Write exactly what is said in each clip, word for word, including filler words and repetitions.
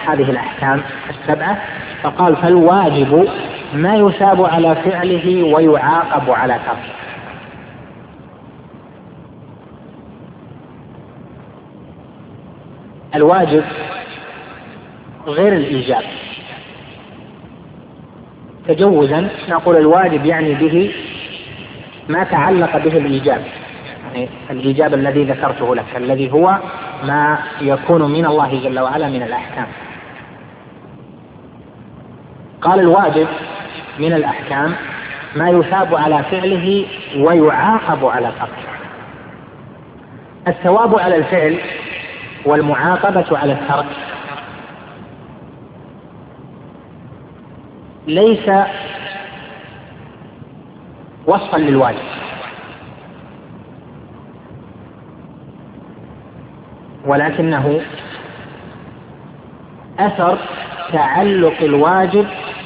هذه الأحكام السبعة، فقال فالواجب ما يثاب على فعله ويعاقب على تركه. الواجب غير الإيجاب. تجوزا نقول الواجب يعني به ما تعلق به الإيجاب، يعني الإيجاب الذي ذكرته لك الذي هو ما يكون من الله جل وعلا من الأحكام. قال الواجب من الأحكام ما يثاب على فعله ويعاقب على تركه. الثواب على الفعل والمعاقبة على الترك ليس وصفا للواجب، ولكنه أثر تعلق الواجب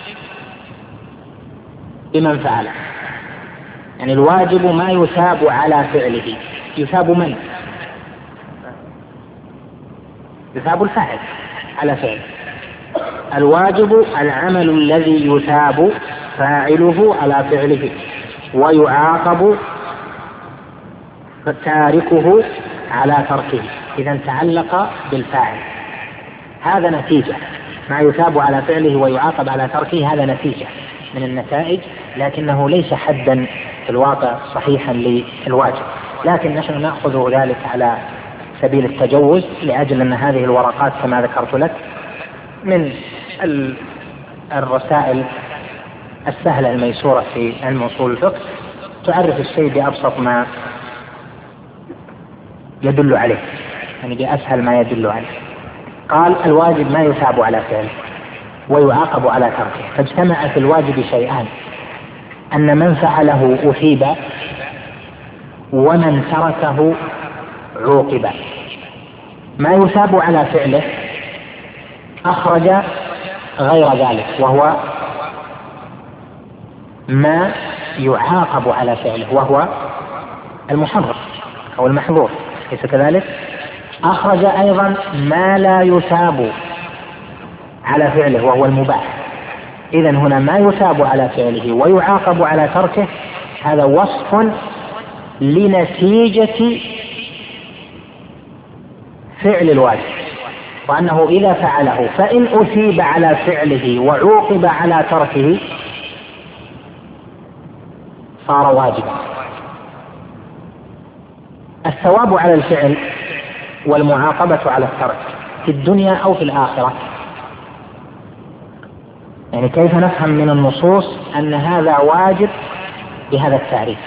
بمن فعله. يعني الواجب ما يثاب على فعله، يثاب من؟ يثاب الفاعل على فعله. الواجب العمل الذي يثاب فاعله على فعله ويعاقب تاركه على تركه، إذا تعلق بالفاعل. هذا نتيجة ما يثاب على فعله ويعاقب على تركه، هذا نتيجة من النتائج، لكنه ليس حدا في الواقع صحيحا للواجب، لكن نحن نأخذ ذلك على سبيل التجوز لأجل أن هذه الورقات كما ذكرت لك من الرسائل السهلة الميسورة في علم أصول الفقه، تعرف الشيء بأبسط ما يدل عليه، يعني بأسهل ما يدل عليه. قال الواجب ما يثاب على فعله ويعاقب على تركه، فاجتمع في الواجب شيئان: أن من فعله أثيب ومن تركه عوقب. ما يثاب على فعله أخرج غير ذلك، وهو ما يعاقب على فعله وهو المحرم أو المحظور، ليس كذلك؟ أخرج أيضا ما لا يثاب على فعله وهو المباح. إذن هنا ما يثاب على فعله ويعاقب على تركه، هذا وصف لنتيجة فعل الواجب، وأنه إذا فعله فإن أثيب على فعله وعوقب على تركه صار واجبا. الثواب على الفعل والمعاقبة على الترك في الدنيا أو في الآخرة، يعني كيف نفهم من النصوص أن هذا واجب بهذا التعريف؟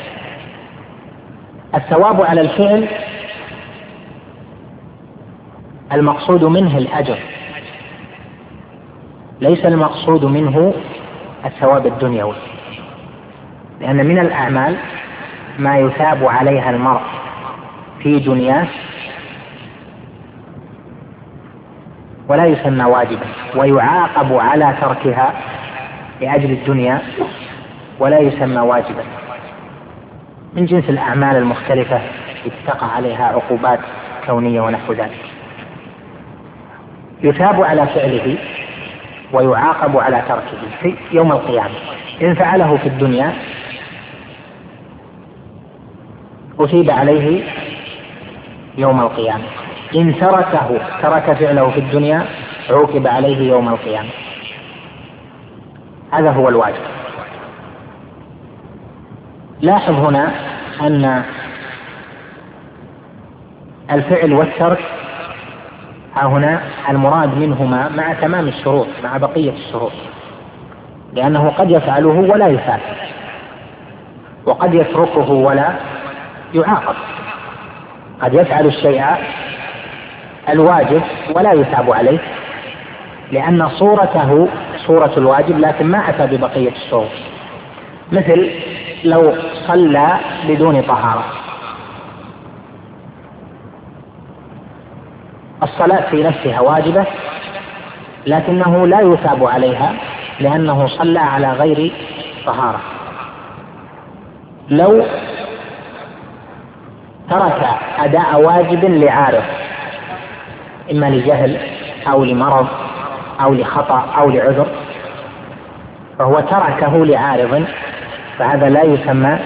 الثواب على الفعل المقصود منه الأجر، ليس المقصود منه الثواب الدنيوي، لأن من الأعمال ما يثاب عليها المرء في دنياه ولا يسمى واجبا، ويعاقب على تركها لأجل الدنيا ولا يسمى واجبا، من جنس الأعمال المختلفة تقع عليها عقوبات كونية ونحو ذلك. يثاب على فعله ويعاقب على تركه في يوم القيامة. إن فعله في الدنيا أثيب عليه يوم القيامة، إن تركه ترك فعله في الدنيا عوقب عليه يوم القيامة. هذا هو الواجب. لاحظ هنا أن الفعل والترك ها هنا المراد منهما مع تمام الشروط، مع بقية الشروط، لأنه قد يفعله ولا يثاب، وقد يتركه ولا يعاقب، قد يفعل الشيء الواجب ولا يثاب عليه لأن صورته صورة الواجب لكن ما أتى ببقية الشروط. مثل لو صلى بدون طهارة، الصلاة في نفسها واجبة لكنه لا يثاب عليها لأنه صلى على غير طهارة. لو ترك أداء واجب لعارض، إما لجهل أو لمرض أو لخطأ أو لعذر، فهو تركه لعارض، فهذا لا يسمى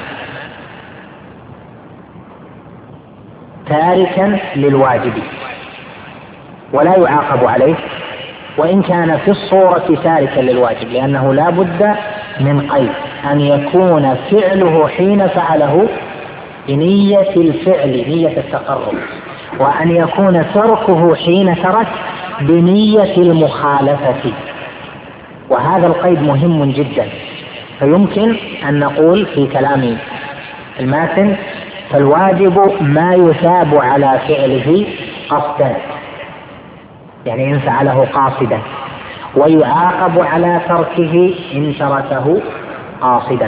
تاركا للواجب ولا يعاقب عليه، وإن كان في الصورة تاركا للواجب، لأنه لا بد من قيد أن يكون فعله حين فعله بنية الفعل نية التقرب، وأن يكون تركه حين ترك بنية المخالفة. وهذا القيد مهم جدا. فيمكن أن نقول في كلام الماتن: فالواجب ما يثاب على فعله قصدا، يعني إن فعله قاصدا، ويعاقب على تركه إن تركه قاصدا.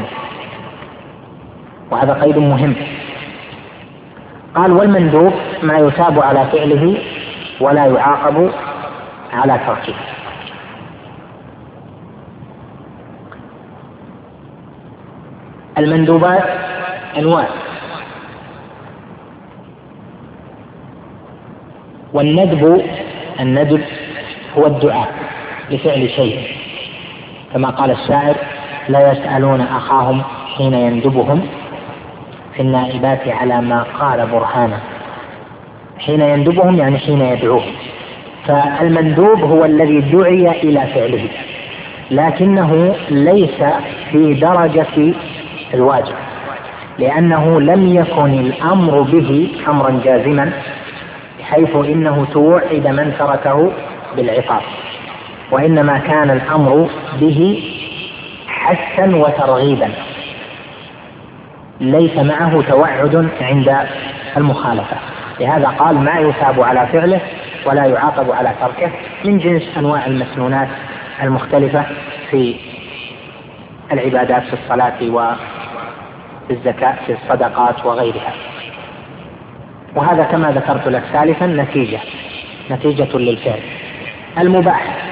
وهذا قيد مهم. قال: والمندوب ما يثاب على فعله ولا يعاقب على تركه. المندوبات أنواع، والندب الندب هو الدعاء لفعل شيء، كما قال الشاعر: لا يسألون أخاهم حين يندبهم في النائبات على ما قال برهانا. حين يندبهم يعني حين يدعوهم. فالمندوب هو الذي دعي إلى فعله، لكنه ليس في درجة الواجب، لأنه لم يكن الأمر به أمرا جازما حيث إنه توعد من تركه بالعقاب، وإنما كان الأمر به حثا وترغيبا، ليس معه توعد عند المخالفة. لهذا قال: ما يثاب على فعله ولا يعاقب على تركه، من جنس أنواع المسنونات المختلفة في العبادات، في الصلاة وفي الزكاة، في الصدقات وغيرها. وهذا كما ذكرت لك سالفا نتيجة نتيجة للفعل. المباح